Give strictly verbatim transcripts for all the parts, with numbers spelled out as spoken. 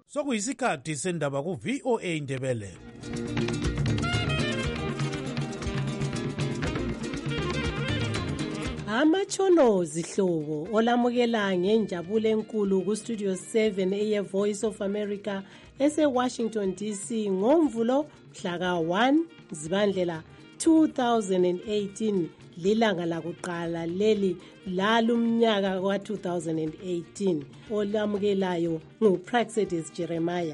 Sokuyisikhathi sendaba ku V O A Ndebele. Amachono zihlobo olamukela ngenjabulo enkulu ku Studio seven eye Voice of America ese Washington D C ngomvulo mhla ka one Zibandlela two thousand eighteen lilanga lakuqala leli lalumnyaka kwa two thousand eighteen olamukelayo nguPraxedis Jeremiah.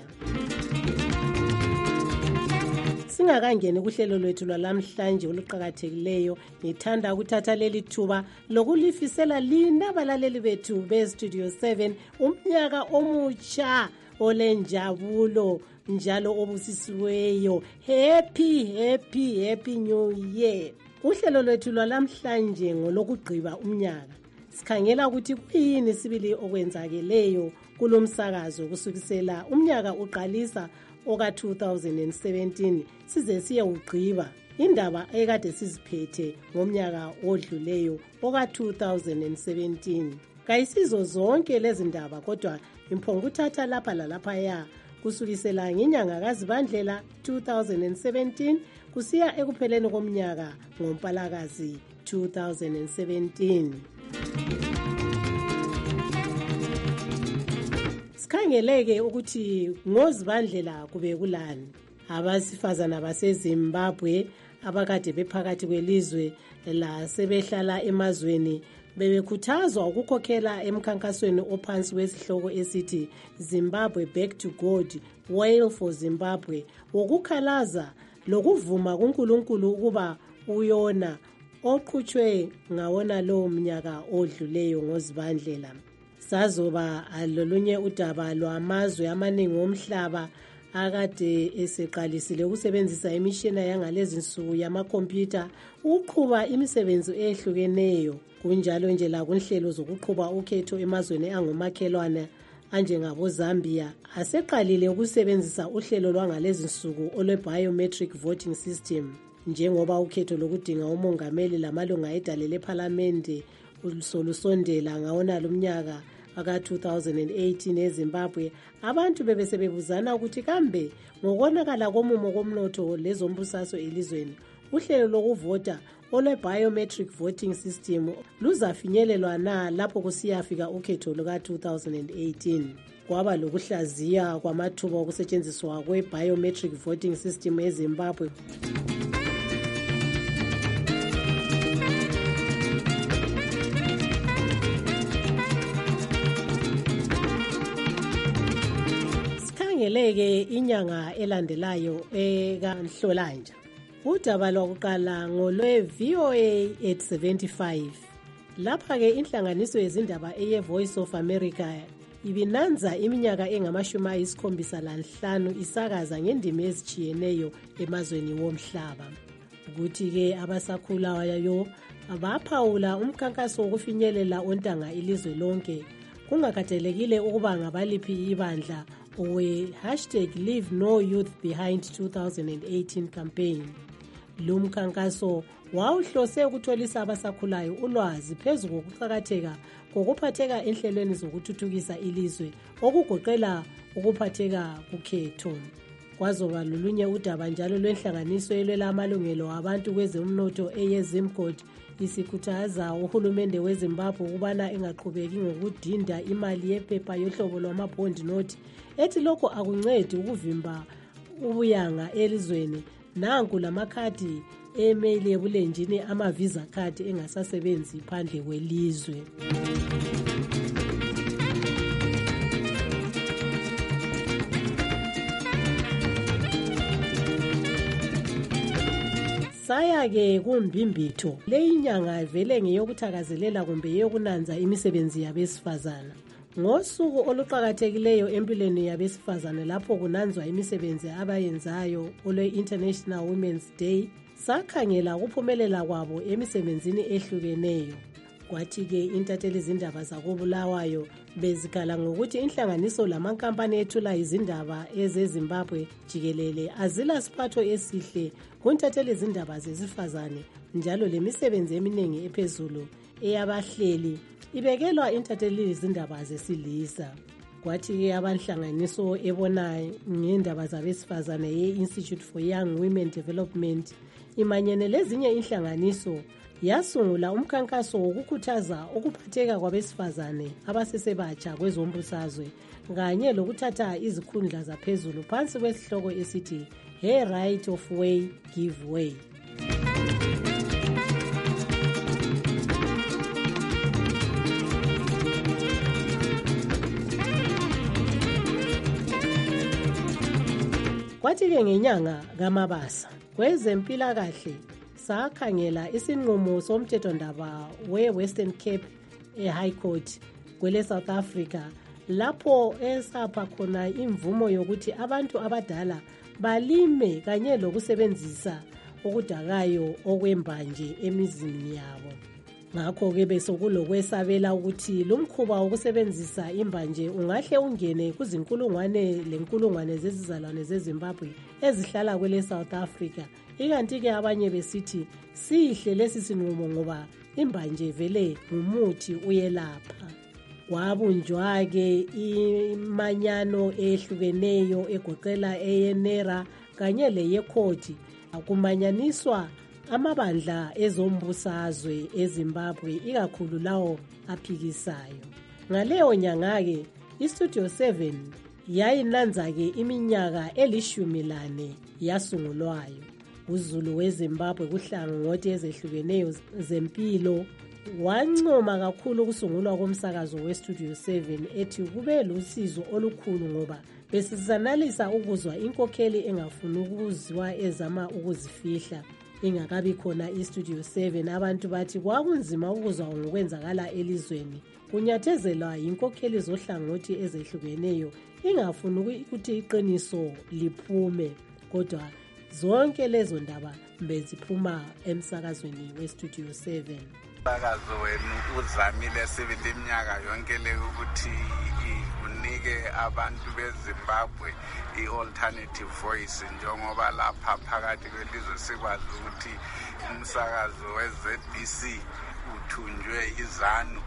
Singakangeni kuhlelo lwethu lwalamhlanje oluqhakathekileyo ngithanda ukuthatha leli thuba lokulifisela lina abalaleli bethu be Studio seven umnyaka omutsha olenjabulo njalo obusisiweyo. Happy happy happy new year. Uhlelo lwethu lwalamhlanje ngolokugqiba umnyaka sikhangela ukuthi kuyini sibili okwenzakeleyo kulomsakazo kusukisela umnyaka uqalisa oka two thousand seventeen size siye ugqiba indaba ekade siziphethe ngomnyaka odluleyo oka two thousand seventeen. Kayisizo zonke lezi ndaba kodwa imphongo uthatha lapha lalapha ya kusukisela ngenyanga kaZibandlela two thousand seventeen kusiya ekupheleni komnyaka ngoMpalakazi two thousand seventeen. Sikhangeleke ukuthi ngoZibandlela kube kulani. Abasifazana baseZimbabwe abakade bephakathi kwelizwe la sebehlala emazweni bebekhuthazwa ukukhokhela emkhankasweni ophansi wesihloko esithi Zimbabwe Back to God, Wail for Zimbabwe, wokukhalaza lokuvuma kuNkulunkulu ukuba uyona oqhutshwe ngawona lo mnyaka odluleyo ngoZibandlela. Sazoba alolunye udaba lwamazwe amaningi omhlaba akade eseqalisile ukusebenzisa imishina yangalezi nsuku yamakhompyutha ukuqhuba imisebenzi ehlukeneyo. Kunjalo nje la kunhlelo zokuqhuba ukhetho emazweni angomakhelwane anjengabo Zambia aseqalile ukusebenzisa uhlelo lwangalezi nsuku olwe biometric voting system. Njengoba ukhetho lokudinga umongameli lamalunga edale leParliament solusondela ngawona lomnyaka aka two thousand eighteen eZimbabwe, abantu bebesebebuzana ukuthi kambe ngokonakala komumo komnotho lezombusaso elizweni uhlelo lokuvota olwe biometric voting system luzafinyelelwa na lapho kusiyafika ukhetho luka two thousand eighteen. Kwaba lokuhlaziya kwamathuba okusetshenziswa kwe biometric voting system eZimbabwe. Sikhangeleke inyanga elandelayo ekaNhlolanja. Udaba lwakuqala ngolwe V O A at seventy-five. Lapha ke inhlanganiso yezindaba eye Voice of America ibinanza iminyaka engamashumi ayisikhombisa lanhlanu isakaza ngendimi ezichiyeneyo emazweni womhlaba. Ukuthi ke abasakhulayo abaphawula umkhankaso wokufinyelela ontanga ilizwe lonke kungakhathalekile ukuba ngabaliphi ibandla we hashtag Leave No Youth Behind two thousand eighteen campaign. Lo mkhankaso wawuhlose ukutholisa abasakhulayo ulwazi phezulu kokuqhakatheka kokuphatheka enhlelweni zokuthuthukisa ilizwe okugoqela ukuphatheka kukhetho. Kwazoba lolunye udaba njalo lwenhlanganiso elwelamalungelo abantu kwezomnotho eyeZimcod isikhuthaza uhulumende weZimbabwe ukubana engaqhubeki ngokudinda imali yephepha yohlobo lwamabond note ethi lokho akuncedi ukuvimba ubuyanga elizweni. Nanku lamakhadi email ebulenjini ama-visa card engasasebenzi phandle kwelizwe. Saya ke kumbimbitho le inyanga vele ngeyokuthakazelela kumbe yokunanza imisebenzi yabesifazana. Ngosuku oluqhakathekileyo empilweni yabesifazana lapho kunanzwa imisebenzi abayenzayo olwe International Women's Day, sakhangela ukuphumelela kwabo emisebenzini ehlukeneyo. Kwathi ke intatheli izindaba zakobulawayo bezikhala ngokuthi inhlanganiso lamankampani ethula izindaba ezeZimbabwe jikelele azila siphatho esihle kuntatheli izindaba zesifazane njalo lemisebenzi eminingi ephezulu eyabahleli ibekelwa intatheli izindaba zesilisa. Kwathi-ke abanhlanganiso ebona ngendaba zabesifazane ye-Institute for Young Women Development imanyene lezinye inhlanganiso yasungula umkhankaso wokukhuthaza ukuphatheka kwabesifazane abasesebatsha kwezombusazwe kanye lokuthatha izikhundla zaphezulu phansi kwesihloko esithi Her Right of Way Give Way. Kwathi-ke ngenyanga kaMabasa kwezempilakahle sakhangela isinqumo somthethondaba we-Western Cape e-High Court kwele South Africa lapho esapha khona imvumo yokuthi abantu abadala balime kanye lokusebenzisa okudakayo okwembanje emizini yabo. Ngakho-ke besokulokwesabela ukuthi lumkhuba wokusebenzisa imbanje ungahle ungene kuzinkulungwane lenkulungwane zezizalwane zeZimbabwe ezihlala kwele South Africa. Ikanti-ke abanye besithi sihle lesi sinqumo ngoba imbanje vele ngumuthi uyelapha. Kwabunjwa-ke imanyano ehlukeneyo egoqela eyenera kanye leyekhodi akumanyaniswa amabandla ezombusazwe eZimbabwe ikakhulu lawo aphikisayo. Ngaleyo nyanga-ke iStudio seven yayinanza-ke iminyaka elishumi lane yasungulwayo. UZulu weZimbabwe kuhlangothi ezehlukeneyo zempilo wancoma kakhulu ukusungulwa komsakazo weStudio seven ethi kube lusizo olukhulu ngoba besizanalisa ukuzwa inkokheli engafuni ukuziwa ezama ukuzifihla. Ingakabi khona iStudio seven abantu bathi kwakunzima ukuzwa ngokwenzakala elizweni kunyathezelwa inkokheli zohlangothi ezehlukeneyo ingafuni ukuthi iqiniso liphume kodwa zonke lezo ndaba beziphuma emsakazweni weStudio seven. Umsakazo wenu uzamile sibili iminyaka yonke le ukuthi unike abantu beZimbabwe i-alternative voice njengoba lapha phakathi kwelizwe sikwazi ukuthi umsakazo we-Z B C uthunjwe izanu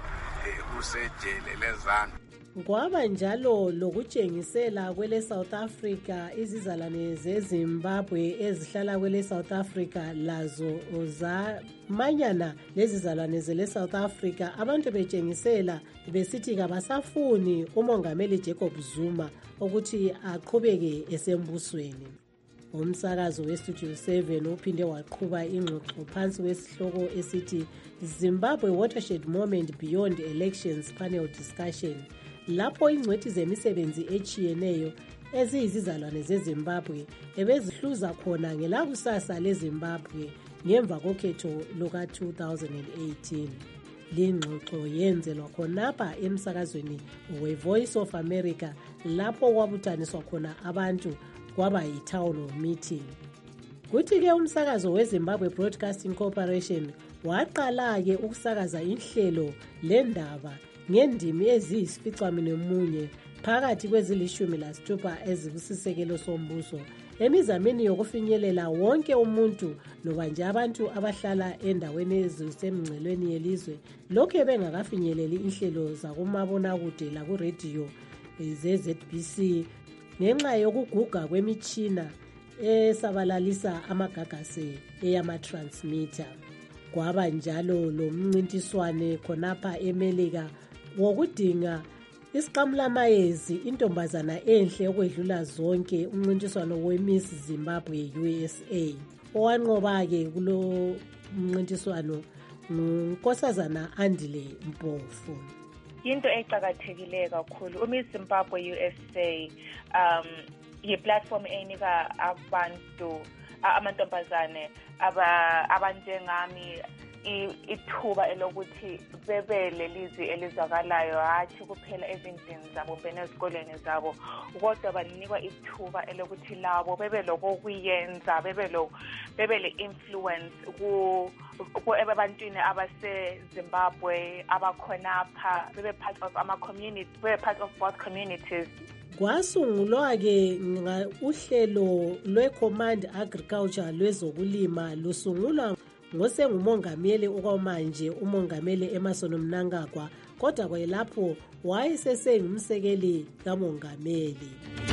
usejele lezanu. Kwaba njalo lokutshengisela kwele South Africa izizalwane zeZimbabwe ezihlala kwele South Africa lazo zamanyana lezizalwane zele South Africa abantu betshengisela besithi kabasafuni umongameli Jacob Zuma ukuthi aqhubeke esembusweni. Umsakazo weStudio seven uphinde waqhuba ingxoxo phansi kwesihloko esithi Zimbabwe Watershed Moment Beyond Elections Panel Discussion lapho ingcwethi zemisebenzi echiyeneyo eziyizizalwane zeZimbabwe ebezihluza khona ngelakusasa leZimbabwe ngemva kokhetho luka two thousand eighteen. Lingxoxo yenzelwa khonapha emsakazweni we-Voice of America lapho kwabuthaniswa khona abantu kwaba yi-town meeting. Kuthi-ke umsakazo weZimbabwe Broadcasting Corporation waqala-ke ukusakaza inhlelo lendaba ngendimi eziyisificamunwemunye phakathi kwezilishumi lasithupha ezikusisekelo sombuso emizameni yokufinyelela wonke umuntu loba nje abantu abahlala endaweni ezisemngcelweni yelizwe lokho bengakafinyeleli inhlelo zakumabonakude lakuRadio ze-Z B C ngenxa yokuguga kwemitshina esabalalisa amagagase eyama-transmitter. Kwaba njalo lo mncintiswane khonapha eMelika wokudinga isiqamulamayezi intombazana enhle okwedlula zonke umncintiswano weMiss Zimbabwe U S A owanqoba-ke kulo mncintiswano ngunkosazana Andile Mpofu. Into eqhakathekile kakhulu uMiss Zimbabwe U S A um yi-platform enika abantu amantombazane abanjengami ithuba elokuthi bebe lelizwi elizwakalayo hathi kuphela ezindlini zabo bene ezikoleni zabo kodwa banikwa ithuba elokuthi labo bebe lokuyenza bebe lo bebe le influence ku ku ebantwini abaseZimbabwe abakhonapha bebe part of ama community bebe part of both communities. Kwasungulwa-ke uhlelo lwe-Command Agriculture lwezokulima lusungulwa ngosengumongameli okwamanje umongameli Emmerson Mnangagwa, kodwa kwelapho wayesesengumsekeli kamongameli.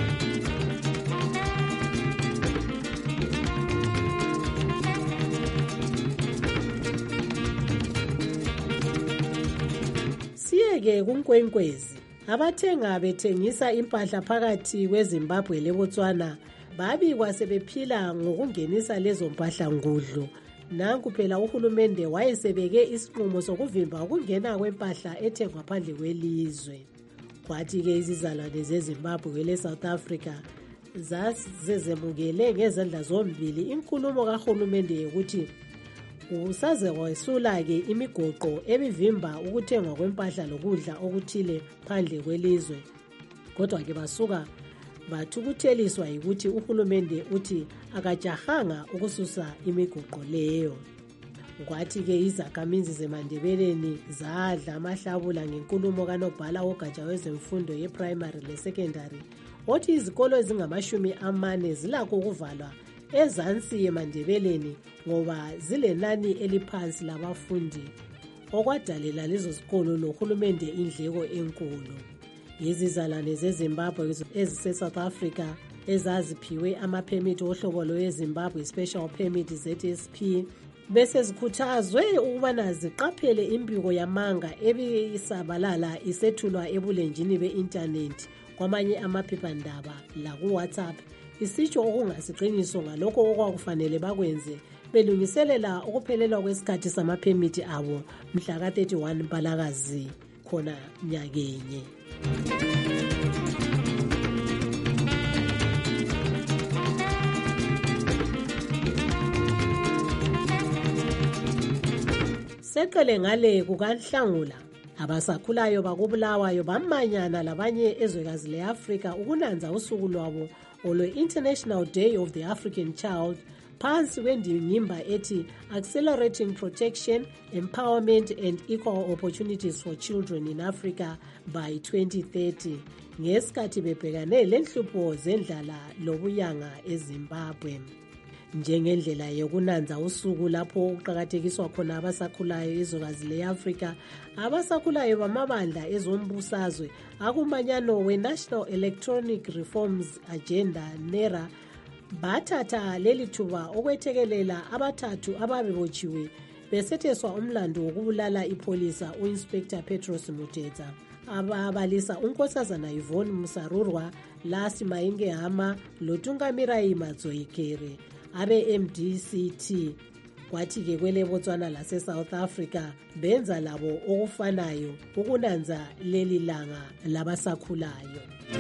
Siyeke kunkwenkwezi, abathenga bethengisa impahla phakathi kweZimbabwe leBotswana babikwa sebephila ngokungenisa lezo mpahla ngudlu. Nanku phela uhulumende wayesebeke isinqumo sokuvimba ukungena kwempahla ethengwa phandle kwelizwe. Kwathi-ke izizalwane zeZimbabwe le-South Africa zazezemukele ngezandla zombili inkulumo kahulumende yokuthi usaze kwesula-ke imigoqo ebivimba ukuthengwa kwempahla lokudla okuthile phandle kwelizwe. Kodwa-ke basuka bathukutheliswa ukuthi uhulumende uthi akajahanga ukususa imigoqo leyo. Kwathi-ke izakhamizi zeMandebeleni zadla amahlabula ngenkulumo kanobhala wogatsha wezemfundo ye-primary le-secondary othi izikolo ezingamashumi amane zilakho ukuvalwa ezansi yeMandebeleni ngoba zilenani eliphansi labafundi, okwadalela lezo zikolo lohulumende indleko enkulu. Izizalwane zeZimbabwe ezise-South Africa ezaziphiwe amaphemithi ohlobo lweZimbabwe Special Permit Z S P bese zikhuthazwe ukubana ziqaphele impiko yamanga ebisabalala isethulwa ebulenjini be-internet kwamanye amaphephandaba laku-WhatsApp isitsho okungasiqiniso ngalokho okwakufanele bakwenze belungiselela ukuphelelwa kwesikhathi samaphemithi abo mhla ka thirty-one Mpalakazi khona nyakenye. Seqele ngale kukaNhlangula abasakhulayo bakubulawayo bamanyana labanye ezwekazi le-Afrika ukunanza usuku lwabo olwe-International Day of the African Child phansi kwendingimba ethi Accelerating Protection, Empowerment and Equal Opportunities for Children in Africa by twenty thirty ngesikhathi bebhekane lenhlupho zendlala lobuyanga eZimbabwe. Njengendlela yokunanza usuku lapho uqhakathekiswa khona abasakhulayo ezwekazi le-Afrika, abasakhulayo bamabandla ezombusazwe akumanyano we-National Electronic Reforms Agenda NERA bathatha leli thuba okwethekelela abathathu ababebotshiwe besetheswa umlando wokubulala ipholisa u-Inspector Petros Muthetsa, ababalisa unkosazana Yvonne Musarurwa, Lasi Mainge Hama loTungamirai Matsoikere abe-M D C T. Kwathi-ke kwele Botswana lase-South Africa benza labo okufanayo ukunanza leli langa labasakhulayo.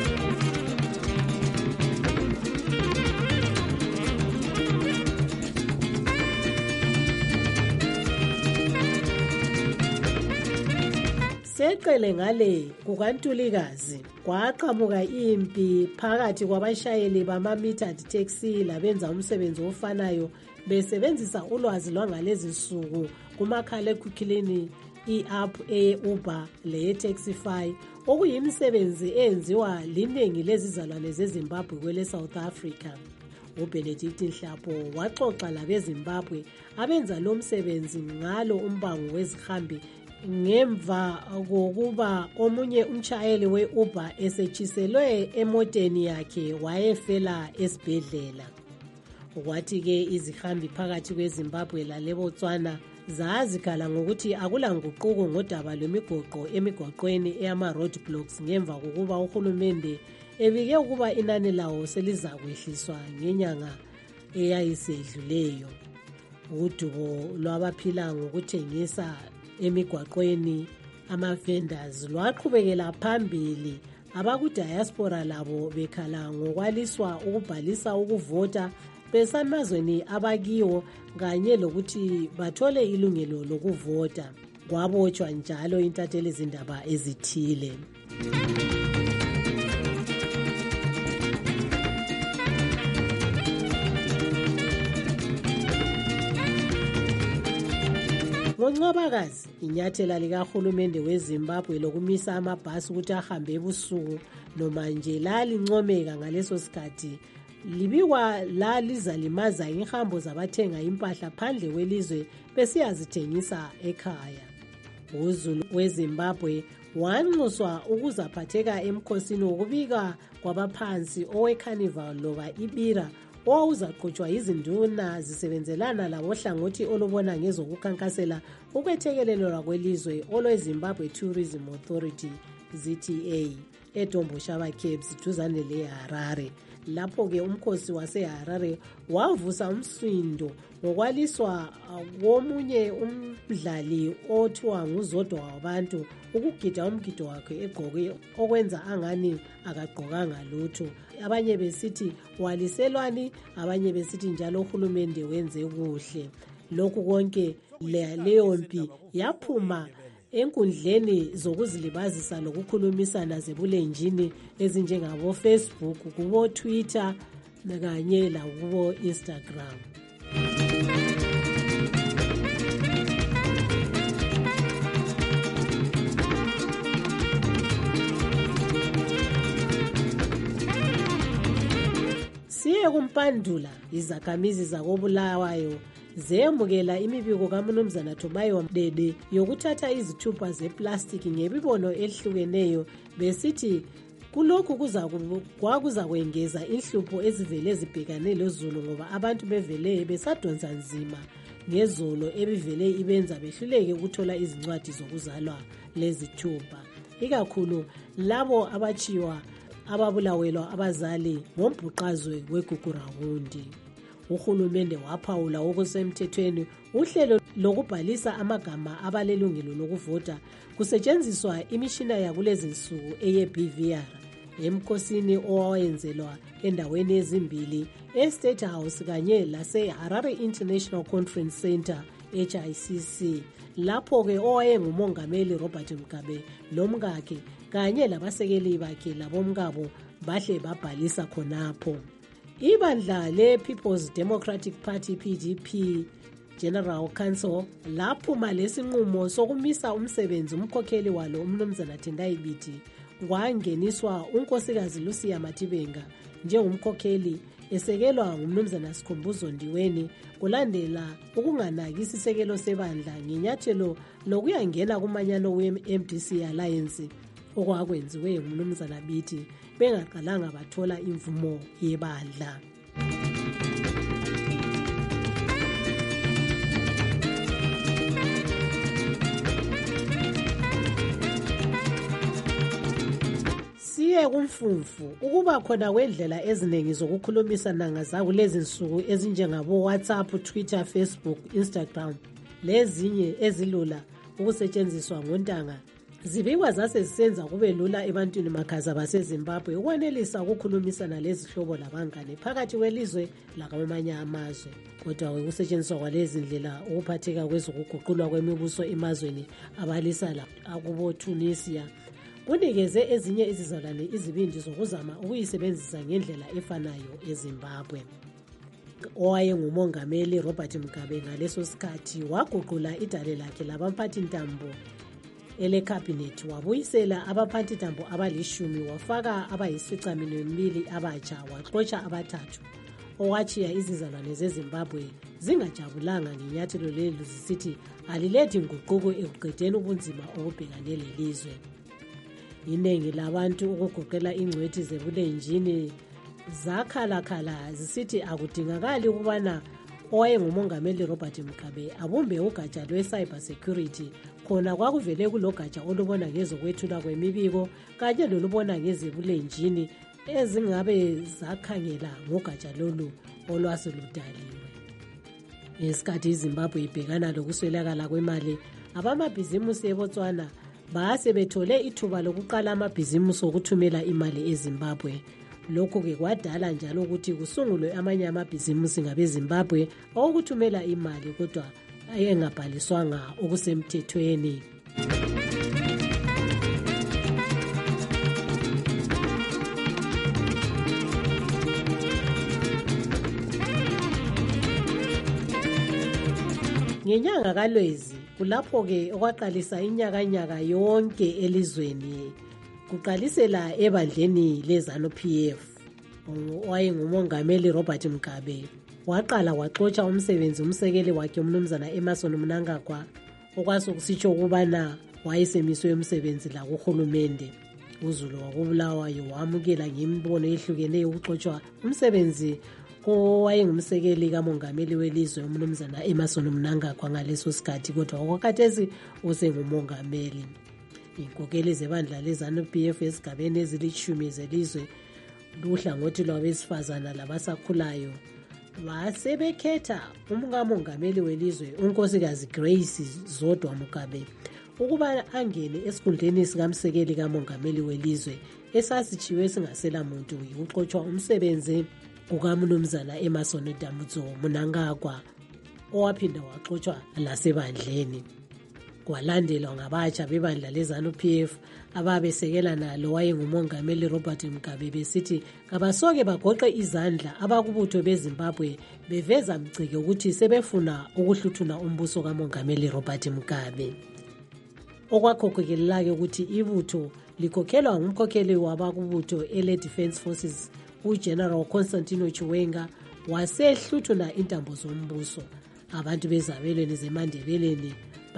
Seqele ngale kukaNtulikazi kwaqhamuka impi phakathi kwabashayeli bama-metered taxi labenza umsebenzi ofanayo besebenzisa ulwazi lwangalezi nsuku kumakhalekhukhwini i-app e-Uber leye-Taxify okuyimisebenzi eyenziwa liningi lezizalwane zeZimbabwe kwele South Africa. uBenedict Nhlapo waxoxa labeZimbabwe abenza lo msebenzi ngalo umbango wezihambi ngemva kokuba omunye umshayeli we-Uber esetshiselwe emoteni yakhe wayefela esibhedlela. Kwathi-ke izihambi phakathi kweZimbabwe laleBotswana zazikhala ngokuthi akula nguquko ngodaba lwemigoqo emigwaqweni eyama-road blocks ngemva kokuba uhulumende ebike ukuba inani lawo seliza kwehliswa ngenyanga eyayisedluleyo. Udubo lwabaphila ngokuthengisa emigwaqweni ama-vendors lwaqhubekela phambili, abakudiaspora labo bekhala ngokwaliswa ukubhalisa ukuvota besamazweni abakiwo kanye lokuthi bathole ilungelo lokuvota. Kwabotshwa njalo intatheli zindaba ezithile. NgoNcwabakazi inyathela likahulumende weZimbabwe lokumisa amabhasi ukuthi ahambe ebusuku noma nje lalincomeka ngaleso sikhathi libikwa la lizalimaza inhambo zabathenga impahla phandle kwelizwe besiyazithengisa ekhaya. UZulu weZimbabwe wanxuswa ukuzaphatheka emkhosini wokubika kwabaphansi owe-Carnival loba ibira owawuzaqhutshwa izinduna zisebenzelana labohlangothi olubona ngezokukhankasela ukwethekelelwa kwelizwe olwe-Zimbabwe Tourism Authority Z T A eDombo Shaba Caves duzane leHarare. Lapho-ke umkhosi waseHarare wavusa umsindo ngokwaliswa womunye umdlali othiwa nguzodwa wabantu ukugida umgido wakhe egqoke okwenza angani akagqokanga lutho. Abanye besithi waliselwani, abanye besithi njalo uhulumende wenze kuhle. Lokhu konke leyo mpi yaphuma enkundleni zokuzilibazisa lokukhulumisana zebulenjini ezinjengabo Facebook, kubo Twitter kanye lakubo Instagram. Siye kumpandula izakhamizi zakobulawayo zemukela imibiko kaMnumzana Tomayo Mdede yokuthatha izithupha zeplastiki ngemibono ehlukeneyo besithi kulokhu kuza kwakuza kwengeza inhlupho ezivele zibhekane lozulu ngoba abantu bevele besadonsa nzima ngezolo ebivele ibenza behluleke ukuthola izincwadi zokuzalwa lezithupha, ikakhulu labo abachiwa ababulawelwa abazali ngombhuqazwe weGugurawundi. Uhulumende waphawula okusemthethweni uhlelo lokubhalisa amagama abalelungelo lokuvota kusetshenziswa imishina yakulezi nsuku eye-B V R emkhosini owayenzelwa endaweni ezimbili eState House kanye lase-Harare International Conference Center H I C C, lapho-ke owayengumongameli Robert Mugabe lomkakhe kanye labasekeli bakhe labomkabo bahle babhalisa khonapho. Ibandla le-People's Democratic Party P D P General Council laphuma lesinqumo sokumisa umsebenzi umkhokheli walo uMnumzana Tendai Biti kwangeniswa unkosikazi Lucia Matibenga njengomkhokheli esekelwa nguMnumzana Sikhumbuzo Ndiweni kulandela ukunganaki isisekelo sebandla ngenyathelo lokuyangena kumanyano we-M D C Alliance okwakwenziwe nguMnumzana Biti bengaqalanga bathola imvumo yebandla. Siye kumfumfu ukuba khona kwendlela eziningi zokukhulumisana ngazakulezi nsuku ezinjengabo WhatsApp, Twitter, Facebook, Instagram lezinye ezilula ukusetshenziswa ngontanga zibikwa zase zisenza kube lula ebantwini makhaza baseZimbabwe ukwanelisa ukukhulumisana lezihlobo labangane phakathi kwelizwe lakwamanye amazwe. Kodwa ukusetshenziswa kwalezi ndlela ukuphatheka kwezokuguqulwa kwemibuso emazweni abalisa la akubo Tunisia kunikeze ezinye izizalwane izibindi zokuzama ukuyisebenzisa ngendlela efanayo eZimbabwe. Owayengumongameli Robert Mugabe ngaleso sikhathi waguqula idale lakhe labamphathi ntambo ele-cabinet wabuyisela abaphathi ntambo abalishumi wafaka abayisicaminombili abatsha waxotsha abathathu owachiya izizalwane zeZimbabwe zingajabulanga ngenyathelo leli zisithi alilethi nguquko ekuqedeni ubunzima obubhekane lelizwe. Iningi labantu ukugoqela ingcwethi zebulenjini zakhalakhala zisithi akudingakali ukubana owayengumongameli Robert Mugabe abumbe ugatsha lwe-cyber security khona kwakuvele kulogatsha olubona ngezokwethula kwemibiko kanye lolubona ngezebulenjini ezingabe zakhangela ngogatsha lolu olwaseludaliwe. Ngesikhathi iZimbabwe ibhekana lokuswelakala kwemali, abamabhizimusi eBotswana base bethole ithuba lokuqala amabhizimusi okuthumela imali eZimbabwe. Lokhu-ke kwadala njalo ukuthi kusungulwe amanye amabhizimusi ngabeZimbabwe okuthumela imali kodwa ayengabhaliswanga okusemthethweni. Ngenyanga kaLwezi kulapho-ke okwaqalisa inyakanyaka yonke elizweni kuqalisela ebandleni leZANU P F. owayengumongameli Robert Mugabe waqala waxotsha umsebenzi umsekeli wakhe umnumzana Emmerson Mnangagwa okwasukusitsho ukubana wayesemiswe umsebenzi la kuhulumende. uZulu wakubulawayo wamukela ngemibono ehlukeneyo ukuxotshwa umsebenzi kowayengumsekeli kamongameli welizwe umnumzana Emmerson Mnangagwa ngaleso sikhathi, kodwa okwakhathesi usengumongameli. Inkokeli zebandla leZANU P F esigabeni ezilishumi zelizwe luhlangothi lwabesifazana labasakhulayo basebekhetha umongameli welizwe unkosikazi Grace Zodwa Mugabe ukuba angene esikhundleni sikamsekeli kamongameli welizwe esasitshiwe singasela muntu ukuxotshwa umsebenzi kukamnumzana Emmerson Damutso Mnangagwa owaphinda waxotshwa lasebandleni. Kwalandelwa ngabatsha bebandla leZANU P F ababesekela nalo wayengumongameli Robert Mugabe besithi kabasoke bagoqe izandla abakubutho beZimbabwe beveza mcike ukuthi sebefuna ukuhluthuna umbuso kamongameli Robert Mugabe. Okwakhokelela ukuthi ibutho likhokhelwa ngumkhokheli wabakubutho ele Defence Forces uGeneral Constantino Chiwenga wasehluthuna intambo zombuso. Abantu bezabelweni zeMandebeleni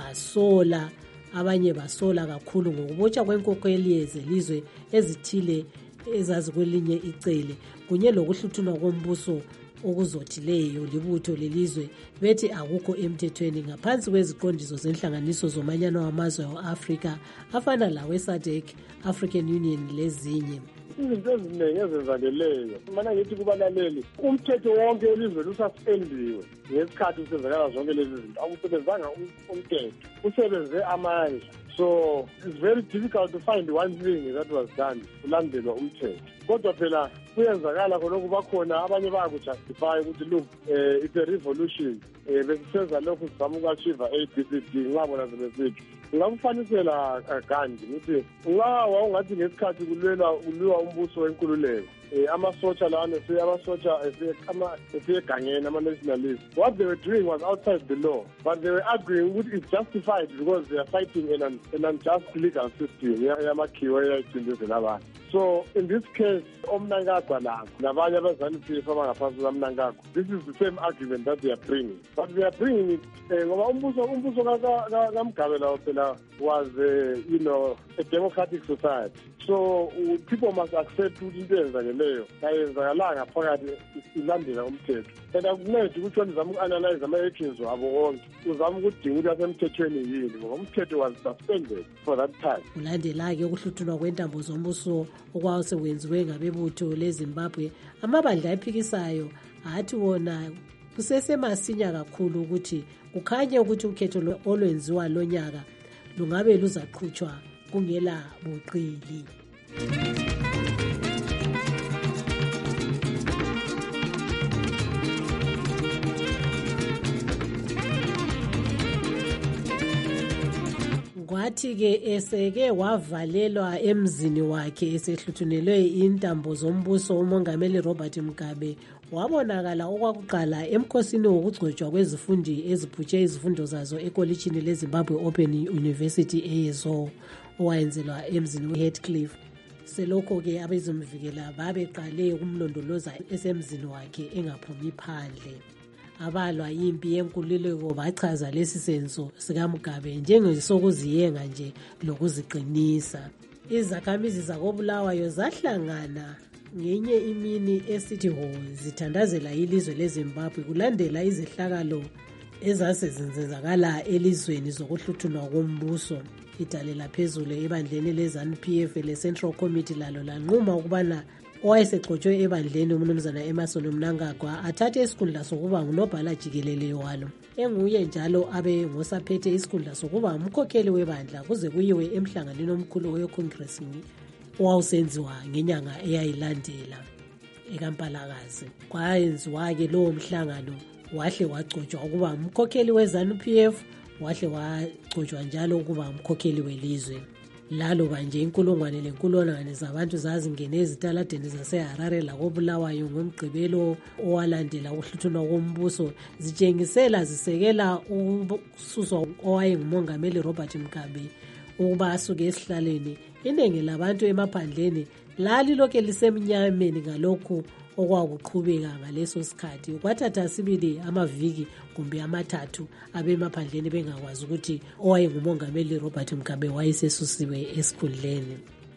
basola, abanye basola kakhulu ngokubotshwa kwenkokheli zelizwe ezithile ezazikwelinye icele kunye lokuhluthunwa kombuso okuzothileyo libutho lelizwe bethi akukho emthethweni ngaphansi kweziqondiso zenhlanganiso zomanyano wamazwe e-Afrika afana lawe S A D C, African Union lezinye. Izinto eziningi ezenzakeleyo mana ngithi kubalaleli umthetho wonke welizwe lususpendiwe ngesikhathi usenzakala zonke lezi zinto awusebenzanga umthetho usebenze amandla. So it's very difficult to find one thing that was done kulandelwa umthetho. Kodwa phela kuyenzakala khonokho bakhona abanye bayakujustify ukuthi look uh, it's a revolution eh besisenza lokhu sizama uku-achieve A B C D ngabona zebesithi ngakufanisela Gandhi ukuthi ungawa ungathi ngesikhathi kulwela ulwa umbuso wenkululeko eh amasotsha lana ese amasotsha esegangeni ama-nationalists what they were doing was outside the law but they were arguing ukuthi it's justified because they are fighting in an, an unjust legal system yamakhiwa eyayicindezela abantu. So in this case uMnangagwa labo nabanye abazali P F abangaphansi kukaMnangagwa, this is the same argument that they are bringing, but they are bringing it ngoba umbuso umbuso kaMugabe lawo phela was uh, you know a democratic society. So uh, people must accept ukuthi into eyenzakeleyo ayenzakalanga phakathi ilandela umthetho. And akuncedi ukuthi wenzama uku-analyze ama-actions wabo wonke uzama ukudinga ukuthi asemthethweni yini ngoba umthetho was suspended for that time. Kulandela-ke ukuhluthunwa kwentambo zombuso okwasekwenziwe ngabebutho leZimbabwe, amabandla aphikisayo athi wona kusesemasinya kakhulu ukuthi kukhanye ukuthi ukhetho olwenziwa lonyaka lungabe luzaqhutshwa kungela buqili. Kwathi-ke eseke wavalelwa emzini wakhe esehluthunelwe intambo zombuso umongameli Robert Mugabe wabonakala okwakuqala emkhosini wokugcotshwa kwezifundi eziphutshe izifundo zazo ekolitshini leZimbabwe Open University eyezo owayenzelwa emzini weHeathcliff. Selokho-ke abezomvikela babeqale ukumlondoloza esemzini wakhe engaphumi phandle. Abalwa impi yenkululeko bachaza lesi senzo sikaMugabe njengesokuziyenga nje lokuziqinisa. Izakhamizi zakobulawayo zahlangana ngenye imini esithi ho zithandazela ilizwe leZimbabwe kulandela izehlakalo ezasezenzakala elizweni zokuhluthunwa kombuso. Idalela phezulu ebandleni leZANU P F le-Central Committee lalo lanquma ukubana owayesegcotshwe ebandleni umnumzana Emmerson Mnangagwa athathe isikhundla sokuba ngunobhala jikelele walo, enguye njalo abe ngosaphethe isikhundla sokuba umkhokheli webandla kuze kuyiwe emhlanganweni omkhulu weCongress owawusenziwa ngenyanga eyayilandela eKampalakazi. Kwayenziwa-ke lowo mhlangano wahle wagcotshwa ukuba umkhokheli weZANU P F, wahle wagcotshwa njalo ukuba umkhokheli welizwe. Lalo kanje inkulungwane lenkulungwane zabantu zazingene ezitaladeni zaseHarare lakobulawayo ngomgqibelo owalandela ukuhluthunwa kombuso zitshengisela zisekela ukususwa owayengumongameli Robert Mugabe ukuba asuke esihlaleni. Iningi labantu emaphandleni lali lokhe lisemnyameni ngalokhu okwakuqhubeka ngaleso sikhathi. Kwathatha sibili amaviki kumbe amathathu abemaphandleni bengakwazi ukuthi owayengumongameli Robert Mugabe wayesesusiwe esikhundleni.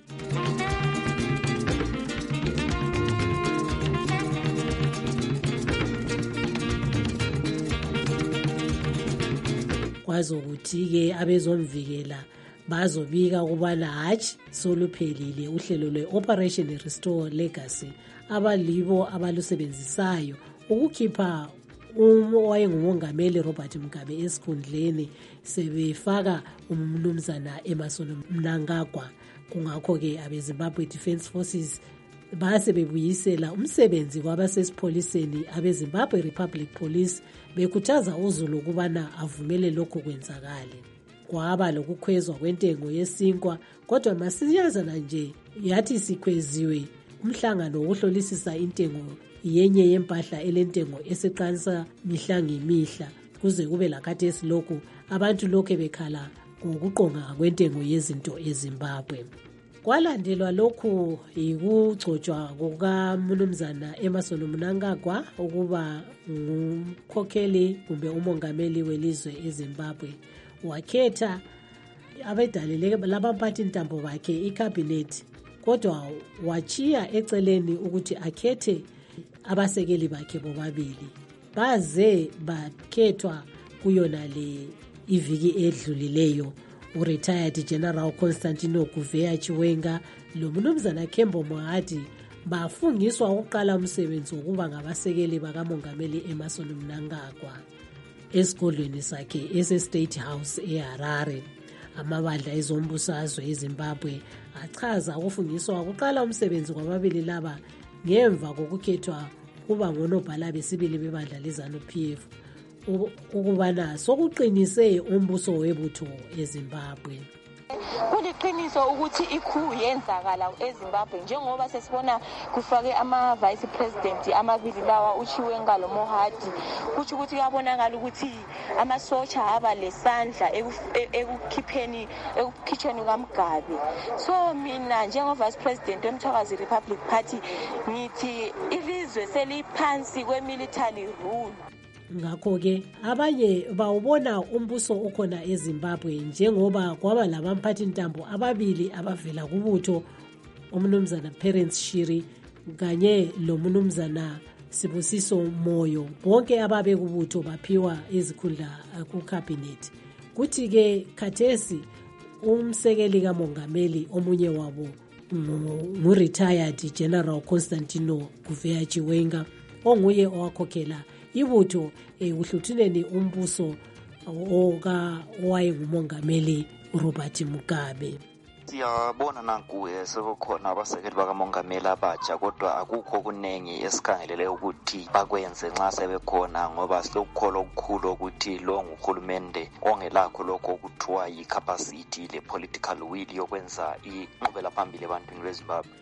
Kwazokuthi-ke abezomvikela bazobika ukubana hatshi soluphelile uhlelo lwe-Operation Restore Legacy abalibo abalusebenzisayo ukukhipha owayengumongameli Robert Mugabe esikhundleni sebefaka umnumzana Emmerson Mnangagwa. Kungakho-ke abeZimbabwe Defence Forces basebebuyisela umsebenzi kwabasesipholiseni abeZimbabwe Republic Police bekhuthaza uZulu ukubana avumele lokho kwenzakale. Kwaba lokukhwezwa kwentengo yesinkwa, kodwa masiyazana nje yathi sikhweziwe umhlangano wokuhlolisisa intengo yenye yempahla elentengo eseqansa mihla ngemihla kuze kube lakhathesi lokhu abantu lokho bekhala ngokuqonga kwentengo yezinto eZimbabwe. Kwalandelwa lokhu yikugcotshwa kukaMnumzana Emmerson Mnangagwa ukuba ngumkhokheli kumbe umongameli welizwe eZimbabwe. Wakhetha abedalele labamphathi ntambo bakhe icabinet, kodwa wachiya eceleni ukuthi akhethe abasekeli bakhe bobabili. Baze bakhethwa kuyona le iviki edlulileyo u-retired General Constantino Gouveia Chiwenga lo Mnumzana Kembo Mohadi bafungiswa ukuqala umsebenzi wokuba ngabasekeli bakamongameli Emmerson Mnangagwa esigodlweni sakhe ese-State House eHarare. Amabandla ezombusazwe eZimbabwe achaza ukufungiswa ukuqala umsebenzi kwababili laba ngemva kokukhethwa kuba ngonobhala besibili bebandla leZANU-P F ukubana sokuqinise umbuso webutho eZimbabwe. Kuliqiniso ukuthi ikhu yenzakala eZimbabwe njengoba sesibona kufake ama vice president amabili lawa uChiwenga lo Mohadi. Kuthi ukuthi uyabonakala ukuthi amasotsha aba lesandla ekukhipheni ekukhitsheni kaMugabe. So mina njengo vice president weMthwakazi Republic Party ngithi ilizwe seliphansi kwe-military rule. Ngakho-ke abanye bawubona umbuso okhona eZimbabwe njengoba kwaba labamphathi ntambo ababili abavela kubutho uMnumzana Parents Shiri kanye lo Mnumzana Sibusiso Moyo, bonke ababe kubutho baphiwa izikhundla ku cabinet. Kuthi-ke khathesi umsekeli kamongameli omunye wabo ngu-retired General Constantino Gouveia Chiwenga onguye owakhokhela ibutho ekuhluthuneni umbuso oka owayengumongameli Robert Mugabe. Siyabona nanku sekukhona abasekeli bakamongameli abatsha, kodwa akukho kunengi esikhangelele ukuthi bakwenze nxa sebekhona, ngoba silokukholwa okukhulu ukuthi lo nguhulumende ongelakho lokho okuthiwa yi-capacity le-political will yokwenza inqubela phambili ebantwini beZimbabwe.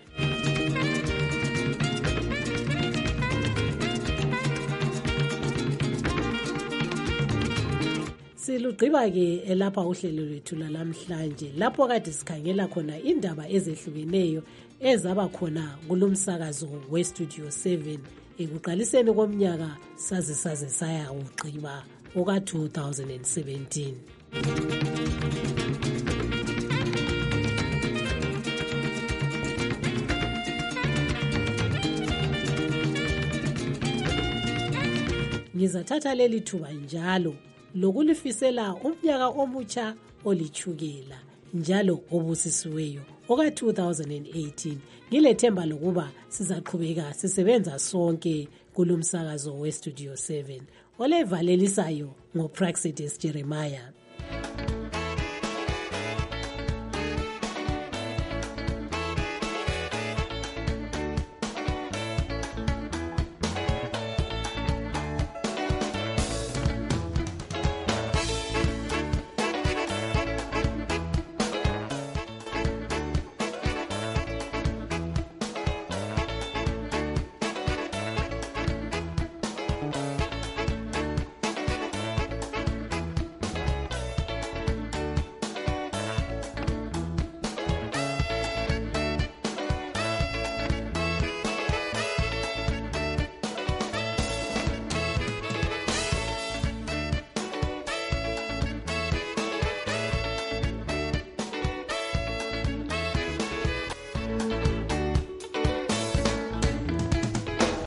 Silugqiba-ke lapha uhlelo lwethu lalamhlanje lapho kade sikhangela khona indaba ezehlukeneyo ezaba khona kulomsakazo weStudio seven ekuqaliseni komnyaka saze saze saya ugqiba oka two thousand seventeen. Ngizathatha leli thuba njalo lokulifisela umnyaka omutsha olichukela njalo obusisiweyo oka two thousand eighteen. Ngilethemba lokuba sizaqhubeka sisebenza sonke kulomsakazo weStudio seven. Olevalelisayo ngoPraxidis Jeremiah.